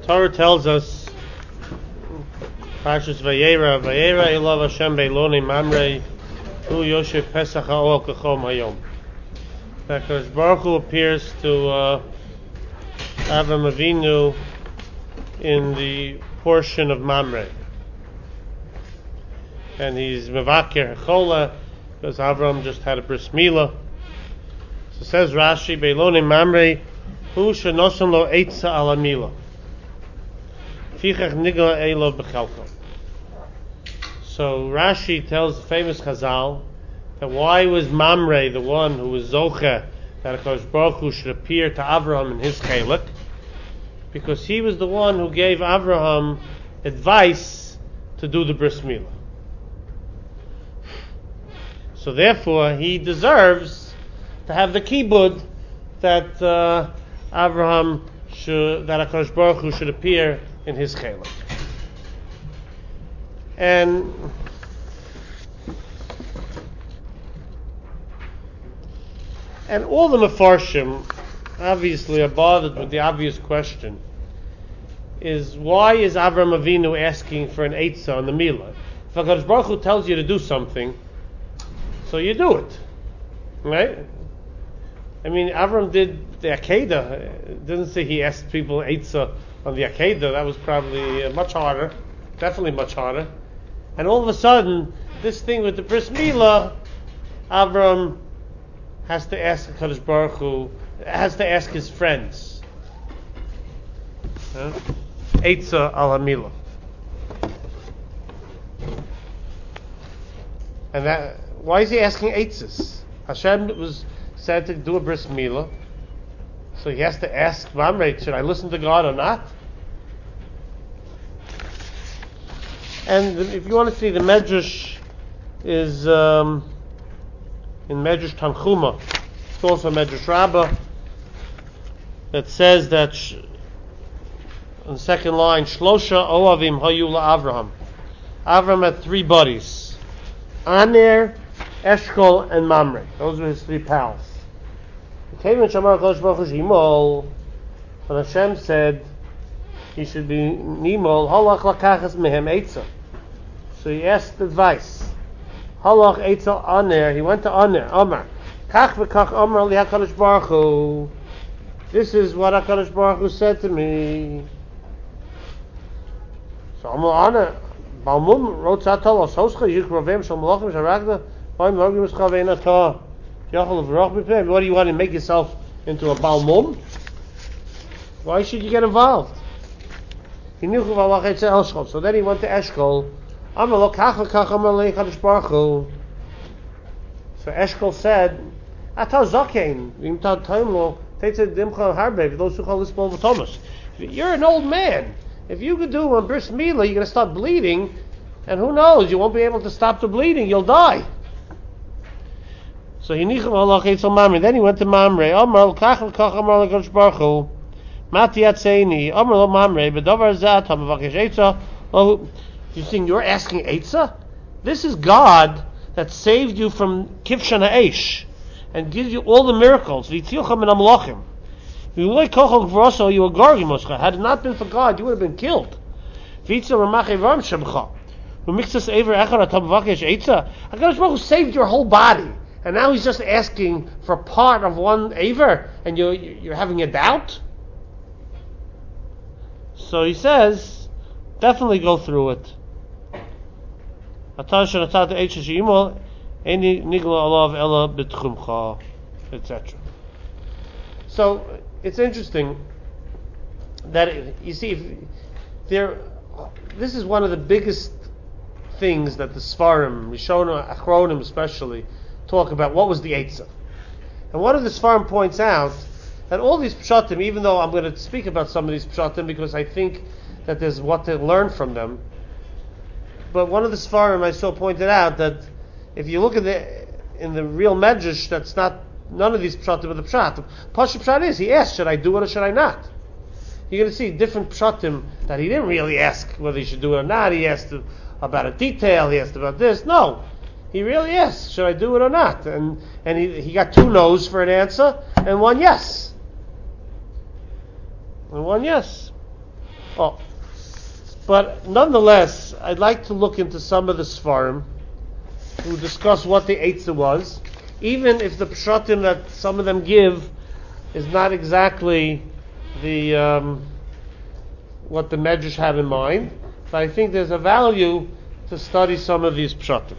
Torah tells us, Parshas Vayera Ilav Hashem Beiloni Mamre Hu Yoshev Pesach HaOel Kachom Hayom. That HaKadosh Baruch Hu appears to Avraham Avinu in the portion of Mamre, and he's Mevaker Chola because Avraham just had a bris milah. So says Rashi, Beiloni Mamre Hu Shenosan Lo Eitza Ala Milah. So Rashi tells the famous Chazal that why was Mamre the one who was Zocheh that HaKadosh Baruch Hu should appear to Avraham in his Chelek? Because he was the one who gave Avraham advice to do the bris milah. So therefore he deserves to have the kibud that Avraham should, that HaKadosh Baruch Hu should appear in his Chelek. And all the Mefarshim obviously are bothered with the obvious question, is why is Avraham Avinu asking for an Eitzah on the Milah? If HaKadosh Baruch Hu tells you to do something, so you do it. Right? I mean, Avraham did the Akedah. It doesn't say he asked people Eitzah on the Akedah. That was probably much harder. Definitely much harder. And all of a sudden, this thing with the bris milah, Avraham has to ask HaKadosh Baruch Hu, has to ask his friends. Eitzah al HaMilah. And that, why is he asking Eitzahs? Hashem was said to do a bris milah, so he has to ask Mamre, should I listen to God or not? And if you want to see, the Medrash is in Medrash Tanchuma. It's also Medrash Rabbah that says that on the second line, Shlosha Oavim Hayu LaAvraham. Avraham had three buddies: Aner, Eshkol, and Mamre. Those were his three pals. When Hashem said he should be Nimol, Halach Lakachas Mehem Eitzah. So he asked advice. Halach Eitzah Aner. He went to Aner. Amar. Kach v'kach Amar li HaKadosh Baruch Hu. This is what HaKadosh Baruch Hu said to me. So Amar Aner. Balmum wrote Zatal Ososcha Yikrovim Shal Malachim Sharagda. Vayim Logim Eschavein Atah. Yachol V'roch B'peh. What do you want to make yourself into a Balmum? Why should you get involved? So then he went to Eshkol. So Eshkol said, you're an old man. If you could do a bris milah, you're going to start bleeding, and who knows, you won't be able to stop the bleeding, you'll die. So then he went to Mamre. Matiyatseini, Amar lo Mamre, Bedavar Zat, Hamavakesh Eitzah. Oh, you think you're asking Eitzah? This is God that saved you from Kivshan Ha'esh and gives you all the miracles. V'yitzilcha min Amalachim. V'yulei kochok v'roso you a gargimoscha. Had it not been for God, you would have been killed. V'yitzah ramach evarim shemcha. V'mixas ever echad at Hamavakesh Eitzah. HaKadosh Baruch Hu saved your whole body, and now He's just asking for part of one aver, and you're having a doubt. So he says, definitely go through it. Etc. So it's interesting that you see, this is one of the biggest things that the Sfarim, Rishonim, Achronim especially, talk about. What was the Eitzah? And one of the Sfarim points out that all these pshatim, even though I'm going to speak about some of these pshatim because I think that there's what to learn from them, but one of the Sfarim I saw pointed out that if you look at in the real Medrash, that's not, none of these pshatim are the pshat. Pasha pshat is, he asked, should I do it or should I not? You're going to see different pshatim that he didn't really ask whether he should do it or not. He asked about a detail, he asked about this. No. He really asked, should I do it or not? And he got two no's for an answer and one yes. And one yes. Oh, but nonetheless, I'd like to look into some of the Sfarim who discuss what the Eitzah was, even if the Pshatim that some of them give is not exactly the what the Medrash had in mind, but I think there's a value to study some of these Pshatim.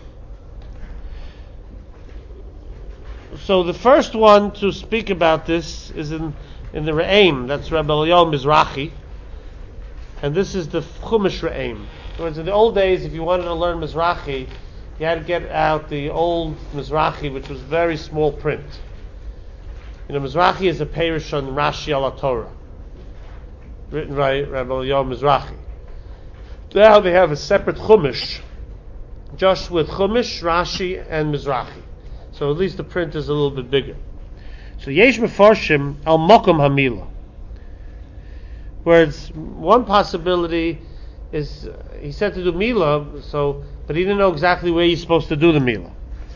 So the first one to speak about this is in the Re'im, that's Rabbi Eliyahu Mizrahi, and this is the Chumash Re'im. In other words, in the old days, if you wanted to learn Mizrahi, you had to get out the old Mizrahi, which was very small print. Mizrahi is a Perish on Rashi al Torah, written by Rabbi Eliyahu Mizrahi. Now they have a separate Chumash, just with Chumash, Rashi, and Mizrahi. So at least the print is a little bit bigger. So Yesh Mefarshim al Mokum Hamila. Whereas one possibility is he said to do Mila, but he didn't know exactly where he's supposed to do the Mila.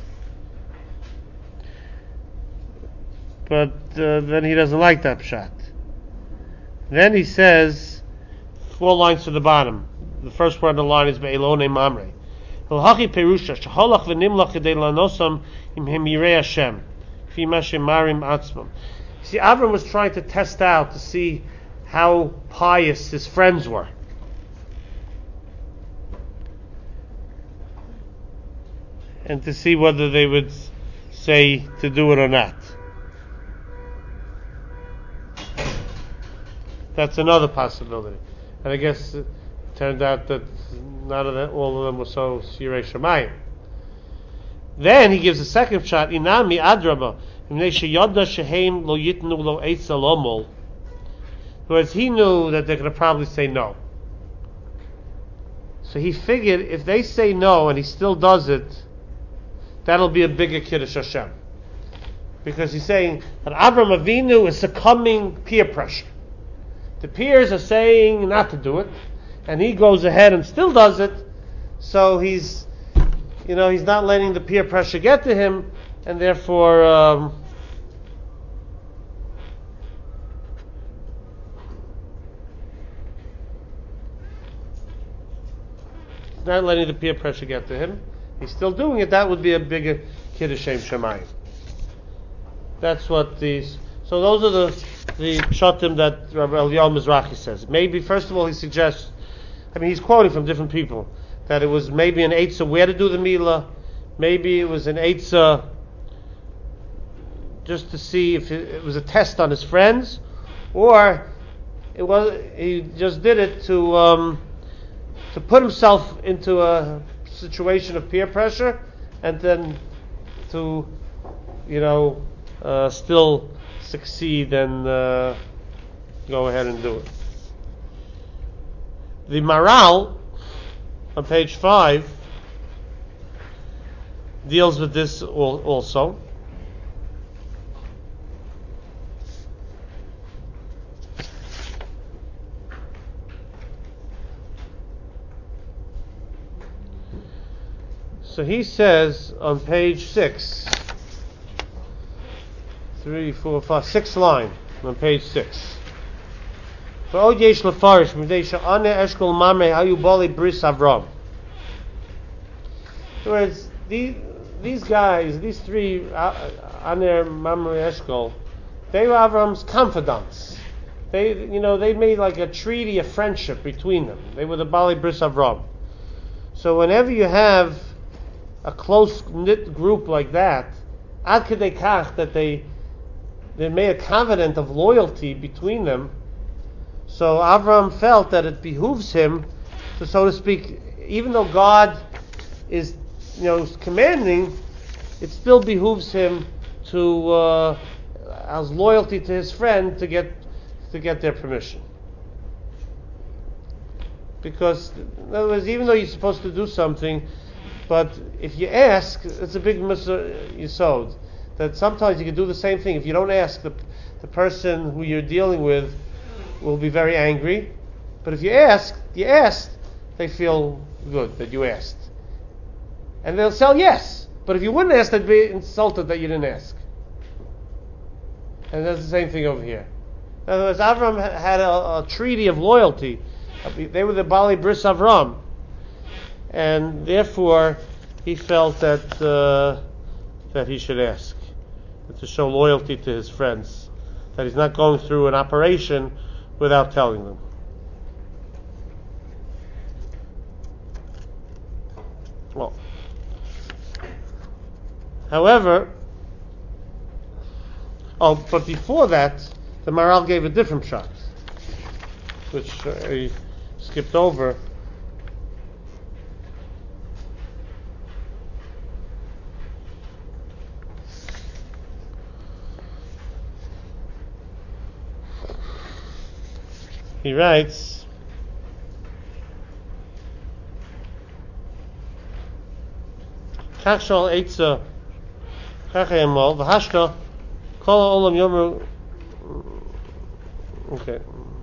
But then he doesn't like that pshat. Then he says 4 lines to the bottom. The first part of the line is Be'elone Mamre. Hilhachi Perusha Shaholach v'nimlach kedei lanosam im hem yirei Hashem fi ma shemarim atzmam. See, Avram was trying to test out to see how pious his friends were. And to see whether they would say to do it or not. That's another possibility. And I guess it turned out that all of them were so Yirei Shamayim. Then he gives a second shot, Inami Adraba, Shehem lo yitnu lo eitza lomol. Whereas he knew that they're going to probably say no. So he figured if they say no and he still does it, that'll be a bigger Kiddush Hashem. Because he's saying that Avram Avinu is succumbing peer pressure. The peers are saying not to do it, and he goes ahead and still does it, so he's not letting the peer pressure get to him, and therefore not letting the peer pressure get to him. He's still doing it. That would be a bigger Kiddush Shemayim. That's what these. So those are the pshatim that Rabbi Eliyahu Mizrahi says. Maybe first of all he suggests. He's quoting from different people that it was maybe an eitzah where to do the milah. Maybe it was an eitzah just to see if it was a test on his friends, or he just did it to put himself into a situation of peer pressure, and then to still succeed and go ahead and do it. The Maral on page 5 deals with this also. So he says on page 6, 3, 4, 5, 6 line on page 6. In other words, these guys, these three, Aner, Mamre, Eshkol, they were Avram's confidants. They made like a treaty of friendship between them. They were the Bali Bris Avram. So whenever you have a close knit group like that, ad kedei kach, that they made a covenant of loyalty between them. So Avram felt that it behooves him to, so to speak, even though God is, commanding, it still behooves him to, as loyalty to his friend, to get their permission. Because, in other words, even though you're supposed to do something, but if you ask, it's a big yisod. That sometimes you can do the same thing. If you don't ask, the person who you're dealing with will be very angry. But if you asked, they feel good that you asked. And they'll say yes. But if you wouldn't ask, they'd be insulted that you didn't ask. And that's the same thing over here. In other words, Avram had a treaty of loyalty They were the Bali Bris Avram, and therefore he felt that he should ask, to show loyalty to his friends, that he's not going through an operation without telling them. Well, however, but before that, the Maharal gave a different shot, which he skipped over. He writes, "Kach shal eitza kachayimol v'hashta kol olam yomer." Okay.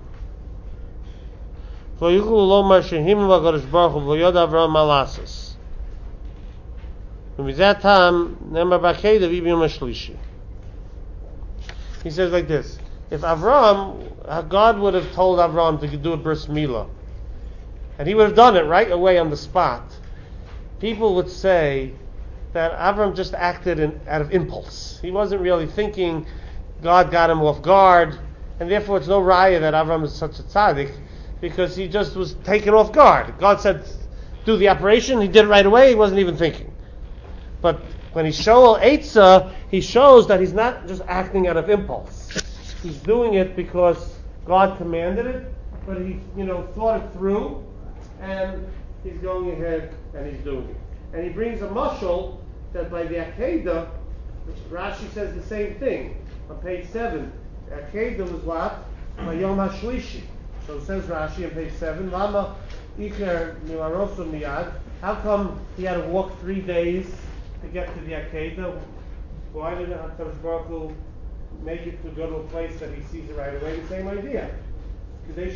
V'yukul lomar shehim v'Hakadosh Baruch Hu v'yod Avram malasis. V'mizat tam nemar b'akedah v'yibim hashlishi. He says like this: if God would have told Avram to do a bris milah, and he would have done it right away on the spot, people would say that Avram just acted out of impulse. He wasn't really thinking. God got him off guard, and therefore it's no raya that Avram is such a tzaddik, because he just was taken off guard. God said, do the operation, he did it right away, he wasn't even thinking. But when he's Shoel Eitzah, he shows that he's not just acting out of impulse. He's doing it because God commanded it, but he, thought it through, and he's going ahead and he's doing it. And he brings a mashal that by the Akedah, Rashi says the same thing on page 7. The Akedah was what? By Yom HaShlishi. So it says Rashi on page 7, Lama Iker Milarosu Miyad. How come he had to walk 3 days to get to the Akedah? Why didn't HaKadosh Baruch Hu make it to go to a place that he sees it right away? The same idea. Because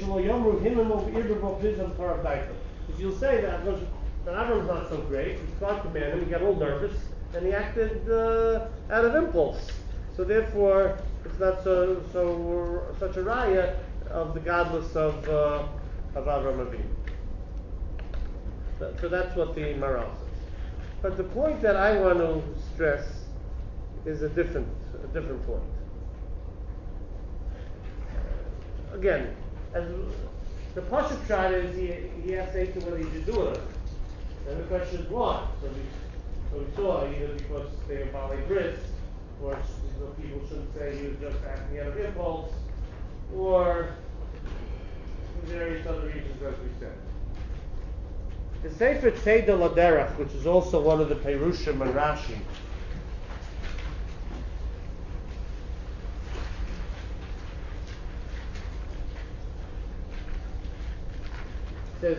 you'll say that Avram's not so great. God commanded him. He got a little nervous, and he acted out of impulse. So therefore, it's not such a raya of the godless of Avram Avinu. So that's what the Maharal says. But the point that I want to stress is a different point. Again, as the Pasuk shot is, he has to say to whether he should do it. And the question is why? So we saw either because they were Baalei Bris, or people shouldn't say he was just acting out of impulse, or various other reasons, as we said. The Sefer Tzeidah Laderech, which is also one of the Perushim and Rashi, says,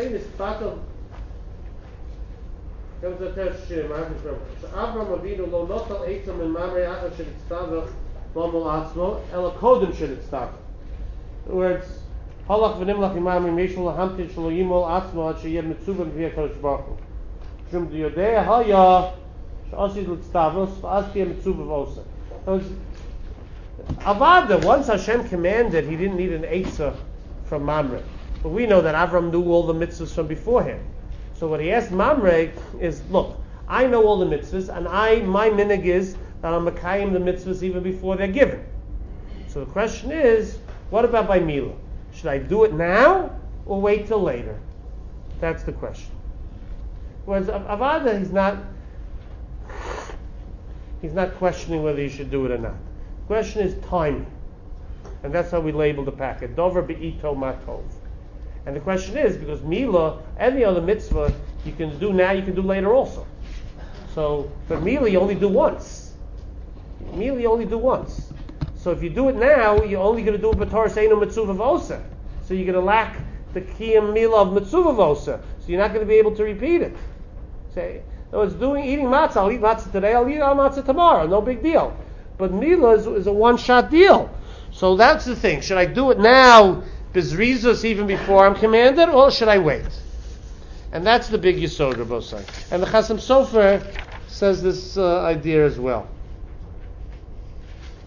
Avram Avinu lo notal eitzam in mamrei achar shenitztavach mamol atzmo ela kodem shenitztavach. In other words, halach v'nimlach imamri meshul lahamtin shelo yimol atzmo ad sheyeh mitzuvah v'yeh HaKadosh Baruch Hu. Shum diyodei haya she'osid l'tztavos v'az tiyeh mitzuvah v'osa. Avada, once Hashem commanded, he didn't need an eitzah from Mamre. But we know that Avram knew all the mitzvahs from beforehand. So what he asked Mamre is, look, I know all the mitzvahs, and my minig is that I'm makayim the mitzvahs even before they're given. So the question is, what about by Milah? Should I do it now or wait till later? That's the question. Whereas Avada, he's not questioning whether you should do it or not. The question is timing. And that's how we label the packet. Dover be'ito matov. And the question is, because Milah, any other mitzvah you can do now, you can do later also. So, for Milah, you only do once. So if you do it now, you're only going to do it b'tor seinu mitzvah v'osa. So you're going to lack the kiyam Milah of mitzvah v'osa. So you're not going to be able to repeat it. Say, eating matzah, I'll eat matzah today, I'll eat matzah tomorrow, no big deal. But Milah is a one-shot deal. So that's the thing. Should I do it now, bizrizus, even before I'm commanded, or should I wait? And that's the big yesod, Rabbi Osai. And the Chasam Sofer says this idea as well.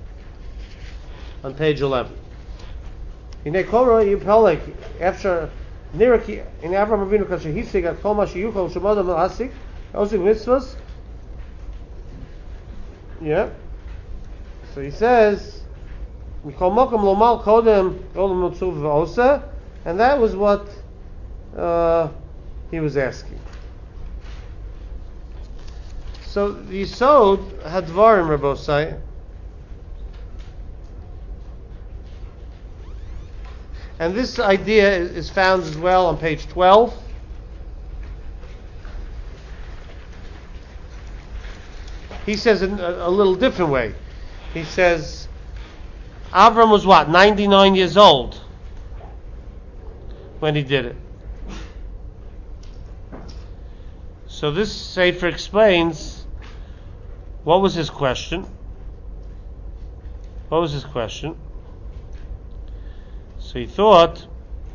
On page 11. After Niraki in Avram Avinu kasher hisig at kol ma sheyuchol shemodam asik osig mitzvos. Yeah. So he says, "Mikol mokum lomal kodem olam mitzuv v'osa," and that was what he was asking. So the Yisod had dvarim, Rabbosai, and this idea is found as well on page 12. He says in a little different way. He says, Avram was what, 99 years old when he did it. So this Sefer explains, what was his question? What was his question? So he thought,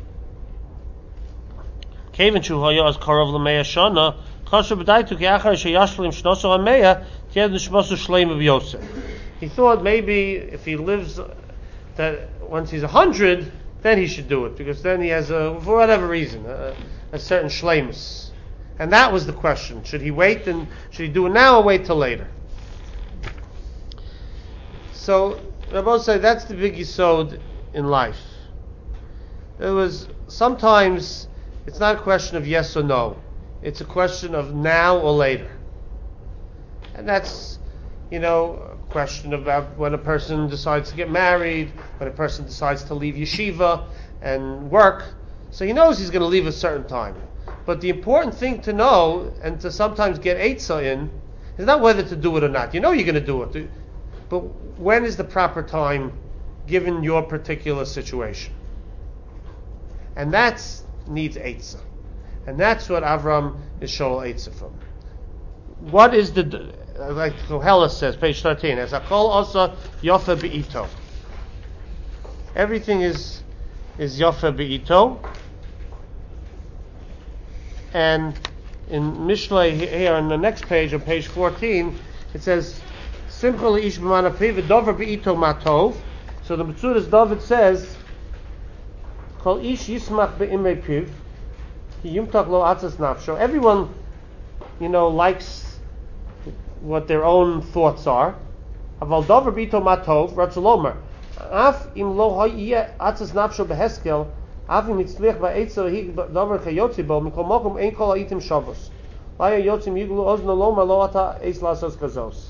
Kevin Shuhaya as Karov Lamea Shana, Kasher B'daitu Kiachar Sheyashlim Shnoso Hameya, Tied Nishmosu Shleim of Yosef. He thought maybe if he lives, that once he's 100, then he should do it, because then he has, for whatever reason, a certain shleimus. And that was the question. Should he wait, and should he do it now or wait till later? So, Rabbi said that's the big yisod in life. It was, sometimes, it's not a question of yes or no. It's a question of now or later. And that's, a question about when a person decides to get married, when a person decides to leave yeshiva and work. So he knows he's going to leave a certain time. But the important thing to know, and to sometimes get eitzah in, is not whether to do it or not. You know you're going to do it. But when is the proper time given your particular situation? And that needs eitzah. And that's what Avram is shol eitzah from. What is like Koheles says, page 13, as Hakol also Yofa Be'ito. Everything is Yofa Be'ito. And in Mishlei here on the next page, on page 14, it says, Simcha Ish B'manapiv V'dover Be'ito Matov. So the Metzudas David says, Kol Ish Yismach Be'imei Piv Ki Yumtach Lo Atzas Nafsho. Everyone, likes what their own thoughts are. Aval Dover Be'ito Matov Ratzalomer. Af Im Lo Ha'yeh Atzas Nafsho Beheskel Avim Yitzlich Ba'etzel Hi Dover Chayotzi Bo Mikol Mokum Ein Kol Ha'itim Shavos Laya Yotzim Yiglu Ozno Loma Lo Ata Eis Lasos Kazos.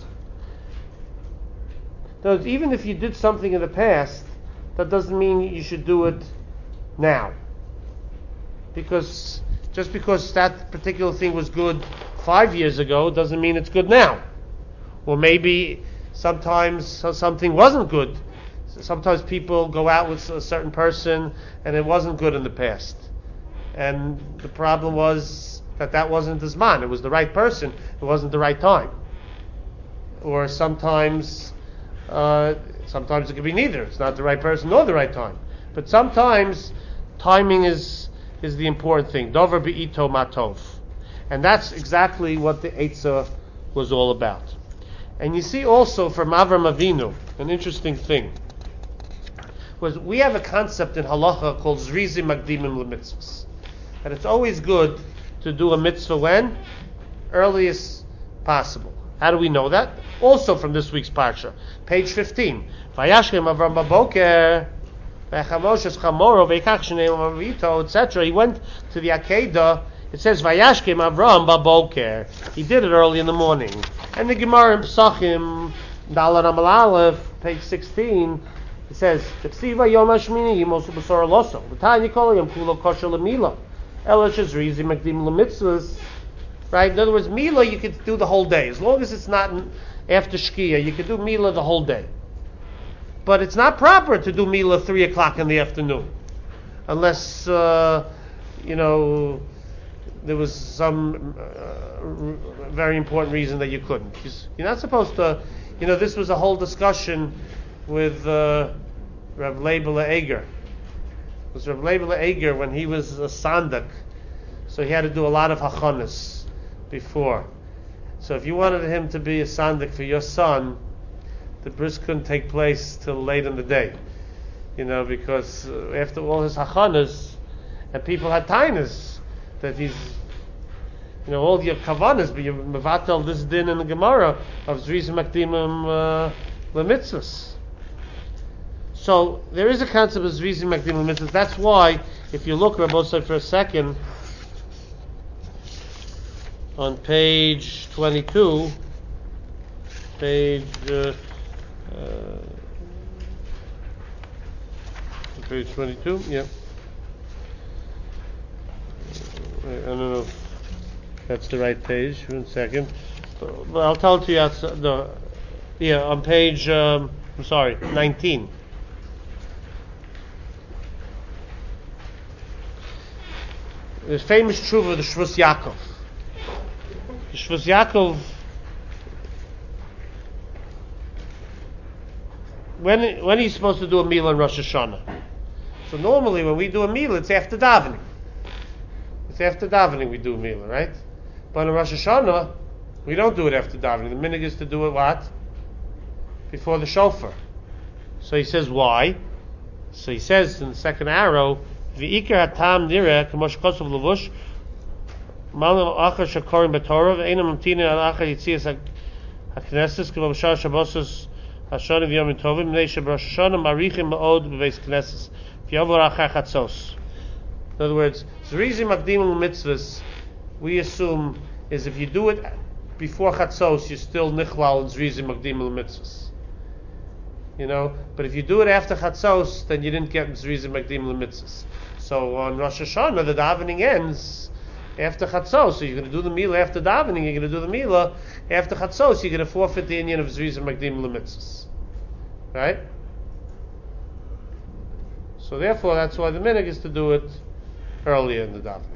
So even if you did something in the past, that doesn't mean you should do it now. Because just because that particular thing was good 5 years ago doesn't mean it's good now. Or maybe sometimes something wasn't good. Sometimes people go out with a certain person and it wasn't good in the past. And the problem was that wasn't the Zman. It was the right person. It wasn't the right time. Or sometimes it could be neither. It's not the right person nor the right time. But sometimes timing is the important thing. Dover be'ito matov. And that's exactly what the Eitzah was all about. And you see also from Avram Avinu, an interesting thing, was we have a concept in halacha called zrizi magdimim lemitzvahs. That it's always good to do a mitzvah when? Earliest possible. How do we know that? Also from this week's parsha, page 15. Vayashkem Avram baboker, v'chamoshes chamoro, v'ikach shnei mavito, etc. He went to the Akedah. It says Vayashkem Avram baboker. He did it early in the morning. And the Gemara in Pesachim, Dalar Amal Aleph, page 16, it says Tsiva Yom Hashmini Yimosu B'Sor Loso. V'Tanya Kol Yom Kulo Kosher Lemila. Elash Zrizi Magdim Lemitzvahs. Right? In other words, Mila you could do the whole day. As long as it's not after Shkia, you could do Mila the whole day. But it's not proper to do Mila 3 o'clock in the afternoon. Unless, there was some very important reason that you couldn't. You're not supposed to, this was a whole discussion with Rav Leibele Eger. It was Rav Leibele Eger when he was a sandak, so he had to do a lot of hachanas before. So if you wanted him to be a sandak for your son, the bris couldn't take place till late in the day, because after all his hachanas, and people had tainas that he's, all your kavanas, but you mevatel this din in the Gemara of zrizim makdimim lemitzvos. So there is a concept of zrizim makdimim lemitzvos. That's why, if you look, Rabbi said for a second, on page 22, page 22, yeah. I don't know if that's the right page. 1 second. But I'll tell it to you on page 19. The famous tshuva of the Shvus Yaakov. The Shvus Yaakov, when he's supposed to do a meal on Rosh Hashanah. So normally when we do a meal, it's after davening. It's after davening we do a meal, right? But on Rosh Hashanah, we don't do it after davening. The minhag is to do it what? Before the shofar. So he says, why? So he says in the second arrow, V'ikar hatam nireh k'mosh kosav levush malam achar shakorim b'torah v'einam mamtinin al achar yitzias hakneses k'vam shar shabosos hashanim v'yomim tovim mnei sheb'rosh hashanah marichim ma'od b'veis knesses v'yavor achar chatzos. In other words, zrizim makdimim mitzvahs, we assume, is if you do it before chatzos, you're still nichlal in zrizim makdimim mitzvahs. But if you do it after chatzos, then you didn't get zrizim makdimim mitzvahs. So on Rosh Hashanah, the davening ends after chatzos. So you're going to do the meal after davening. You're going to do the meal after chatzos. You're going to forfeit the inyan of zrizim makdimim mitzvahs, right? So therefore, that's why the minhag is to do it earlier in the davening.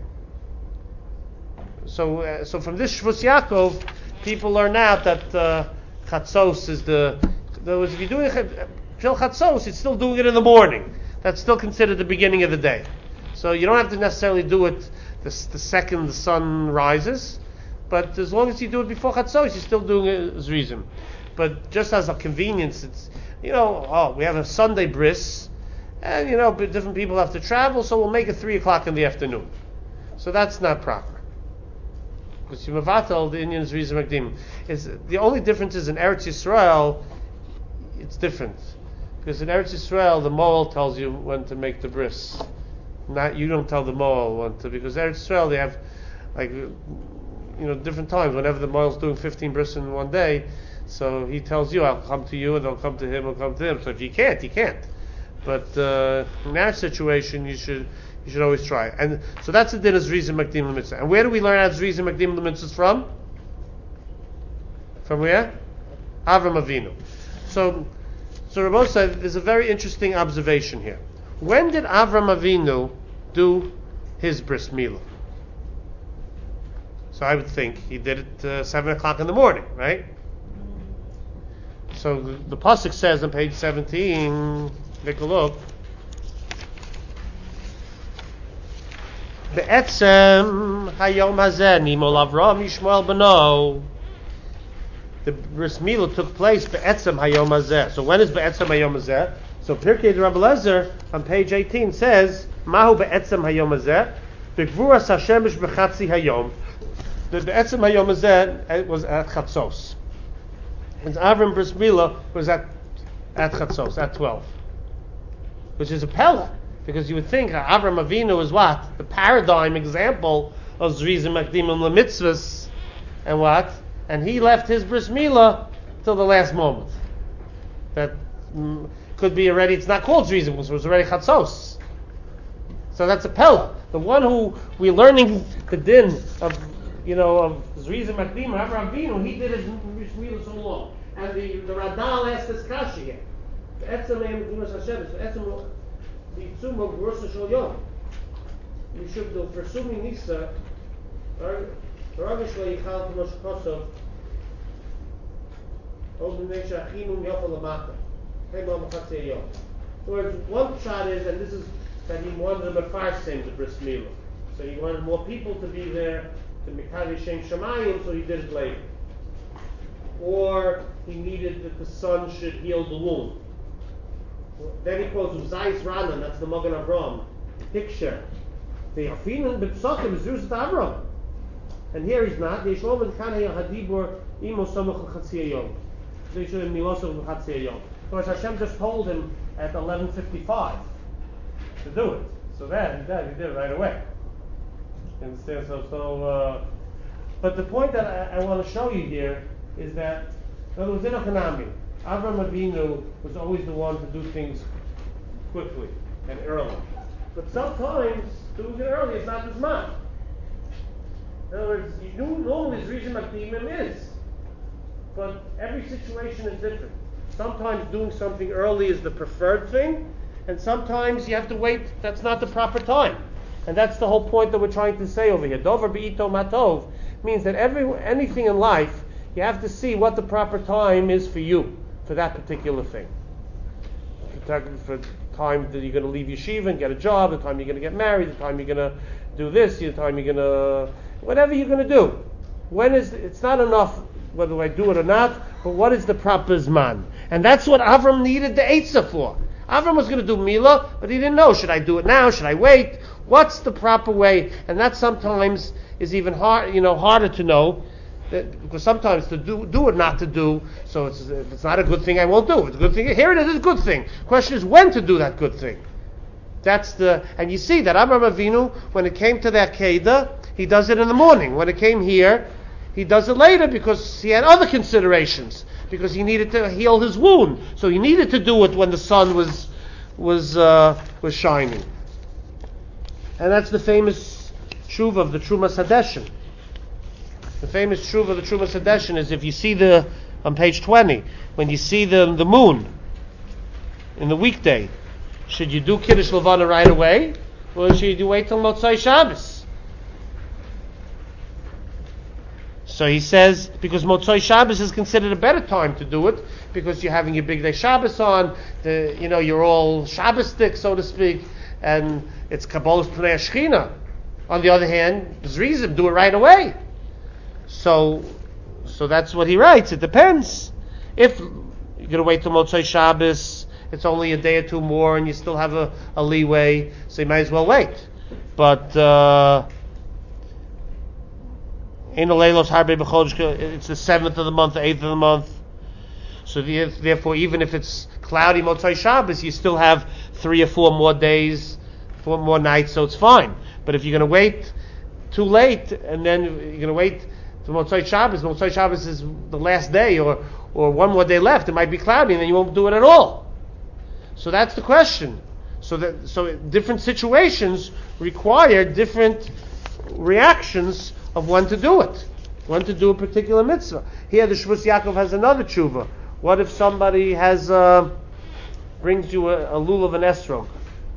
So from this Shvus Yaakov, people learn out that chatzos is in other words, if you're doing till chatzos, you're still doing it in the morning. That's still considered the beginning of the day. So you don't have to necessarily do it the second the sun rises, but as long as you do it before chatzos, you're still doing it as reason. But just as a convenience, it's we have a Sunday bris, and but different people have to travel, so we'll make it 3:00 in the afternoon. So that's not proper. Because you mevatel the Indian zrizim makdim. The only difference is in Eretz Yisrael, it's different. Because in Eretz Yisrael, the Moel tells you when to make the bris. You don't tell the Moel when to, because Eretz Yisrael, they have, different times. Whenever the Moel's doing 15 bris in one day, so he tells you, I'll come to you, and I'll come to him, I'll come to him. So if you can't, you can't. But in that situation, you should always try. And so that's the din of Zrizim Makdim L'Mitzvah. And where do we learn how Zrizim Makdim L'Mitzvah from? From where? Avram Avinu. So Rabbi said there's a very interesting observation here. When did Avram Avinu do his bris milah? So I would think he did it 7:00 in the morning, right? So the pasuk says on page 17, take a look. Be'etzem hayom hazeh nimol Avram Yishmael beno. The bris milah took place be'etzem hayom hazeh. So when is be'etzem hayom hazeh? So Pirkei de Rabbi Lezer on page 18 says, Mahu be'etzem hayom hazeh, be'gvuras hashemesh b'chatzi hayom. The be'etzem hayom hazeh was at chatzos. And Avram bris milah was at chatzos, at 12. Which is a pella, because you would think Avram Avinu is what? The paradigm example of Zrizim Makdimim L'Mitzvahs, and what? And he left his bris milah till the last moment. That could be already, it's not called Zrizim, because it was already Chatzos. So that's a pella. The one who we're learning the din of Zrizim Makdim, Avram Avinu, he did his bris milah so long. And the Radal asked this kasha here. You should do for Sumi Nisa, one shot is, and this is that he wanted the Mefarsim to bris milah. So he wanted more people to be there to Mikdash Shem Shemayim, so he did it later. Or he needed that the sun should heal the wound. Then he quotes Uzayis Ranan, that's the Magen Avraham picture The Afinin b'psakim is Zerus Avram. And here he's not. The Yishlom and Kanei Hadibur Imo Samach Chatziyayom. They should have Milosov Chatziyayom. So Hashem just told him at 11:55 to do it. So that he did it right away. You understand? But the point that I want to show you here is that in other words, in Hanami, Avram Avinu was always the one to do things quickly and early. But sometimes doing it early is not as much. In other words, you know his reason Makdimim is. But every situation is different. Sometimes doing something early is the preferred thing, and sometimes you have to wait, that's not the proper time. And that's the whole point that we're trying to say over here. Dover be'ito matov means that anything in life, you have to see what the proper time is for you, for that particular thing. For time that you're going to leave yeshiva and get a job, the time you're going to get married, the time you're going to do this, the time you're going to... whatever you're going to do. It's not enough whether I do it or not, but what is the proper zman? And that's what Avram needed the Eitzah for. Avram was going to do Milah, but he didn't know, should I do it now, should I wait? What's the proper way? And that sometimes is even harder to know, because sometimes to do it, not to do. So if it's not a good thing, I won't do it. If it's a good thing, here it is, a good thing. Question is when to do that good thing. And you see that Avraham Avinu, when it came to that Kedah, he does it in the morning. When it came here, he does it later because he had other considerations. Because he needed to heal his wound, so he needed to do it when the sun was shining. And that's the famous tshuva of the Trumas Hadeshin. The famous tshuva of the Trumas Hadeshin is if you see on page 20, when you see the moon in the weekday, should you do Kiddush Levana right away, or should you wait till Motzai Shabbos? So he says, because Motzai Shabbos is considered a better time to do it, because you're having your big day Shabbos on, you're all Shabbostic, so to speak, and it's Kabbalah Pnei Shechina. On the other hand, there's reason, do it right away. So that's what he writes. It depends. If you're going to wait till Motzai Shabbos, it's only a day or two more, and you still have a leeway, so you might as well wait. But it's the 7th of the month, the 8th of the month. So therefore, even if it's cloudy Motzai Shabbos, you still have 3 or 4 more days, 4 more nights, so it's fine. But if you're going to wait too late, and then you're going to wait to Motzai Shabbos is the last day, or 1 more day left, it might be cloudy, and then you won't do it at all. So that's the question. So different situations require different reactions of when to do it, when to do a particular mitzvah. Here the Shvus Yaakov has another tshuva. What if somebody brings you a lulav and esrog,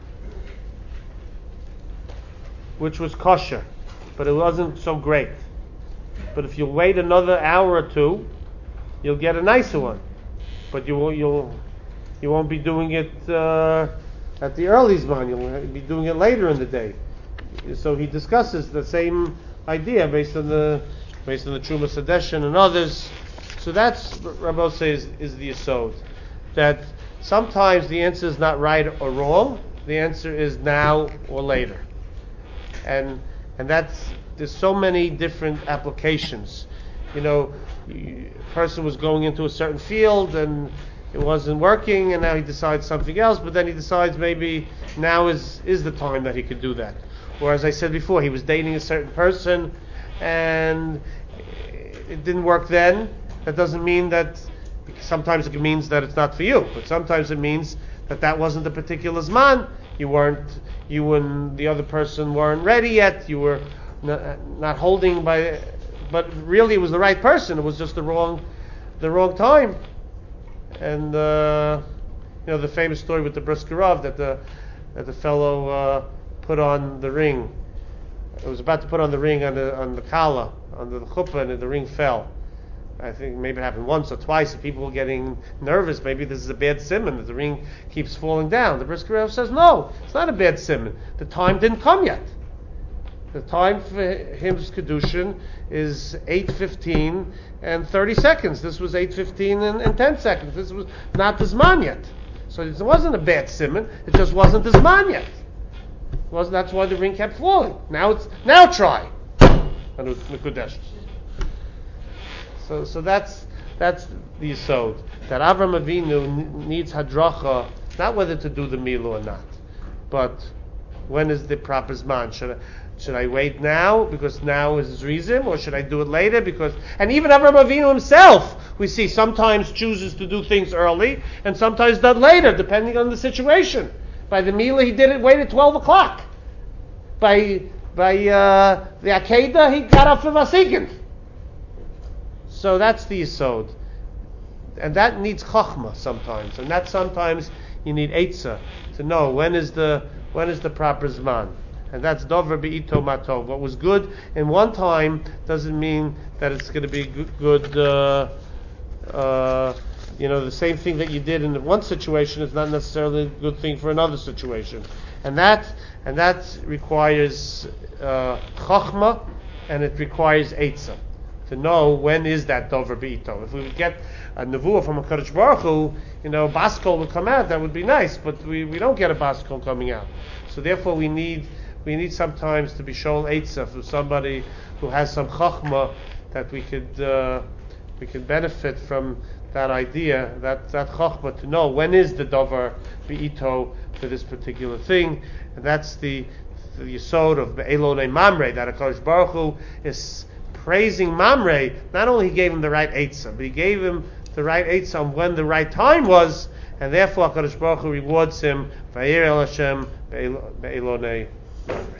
which was kosher, but it wasn't so great. But if you wait another hour or two, you'll get a nicer one. But you won't be doing it at the early zman. You'll be doing it later in the day. So he discusses the same idea based on the Trumas Hadeshin and others. So that's what Rabbi says is the yesod. That sometimes the answer is not right or wrong. The answer is now or later. And there's so many different applications. A person was going into a certain field and it wasn't working, and now he decides something else, but then he decides maybe now is the time that he could do that. Or as I said before, he was dating a certain person and it didn't work then. That doesn't mean that, sometimes it means that it's not for you, but sometimes it means that wasn't the particular zman. You and the other person weren't ready yet, you were not holding by, but really it was the right person, it was just the wrong time. And the famous story with the Briskerov that the fellow put on the ring. It was about to put on the ring on the kala, under the chuppah, and the ring fell. I think maybe it happened once or twice, and people were getting nervous. Maybe this is a bad simon, that the ring keeps falling down. The Briskerov says, no, it's not a bad simon. The time didn't come yet. The time for him's kedushin is 8:15 and 30 seconds. This was 8:15 and 10 seconds. This was not the zman yet. So it wasn't a bad simon. It just wasn't the zman yet. That's why the ring kept falling. Now try. So that's the yesod, that Avram Avinu needs hadracha, not whether to do the milu or not, but when is the proper zman. Should I wait now because now is Rizim, or should I do it later and even Avram Avinu himself, we see, sometimes chooses to do things early and sometimes does later, depending on the situation. By the Mila, he waited 12 o'clock. By the Akedah, he got up for Vasikin. So that's the Yisod. And that needs Chochmah sometimes. And that sometimes you need Eitzah to know when is the proper Zman. And that's Dover Be'ito Matov. What was good in one time doesn't mean that it's going to be good. The same thing that you did in one situation is not necessarily a good thing for another situation. And that requires Chachma, and it requires Eitzah to know when is that Dover Be'ito. If we would get a nevuah from a Kadosh Baruch Hu, Baskol would come out. That would be nice, but we don't get a Baskol coming out. So therefore, we need sometimes to be shown Eitzah from somebody who has some Chachma, that we could benefit from that idea, that Chachma, to know when is the Dover Be'ito for this particular thing. And that's the Yesod of Be'elonei Mamre, that HaKadosh Baruch Hu is praising Mamre. Not only he gave him the right Eitzah, but he gave him the right Eitzah on when the right time was, and therefore HaKadosh Baruch Hu rewards him Vayir El Hashem Be'elonei Mamre.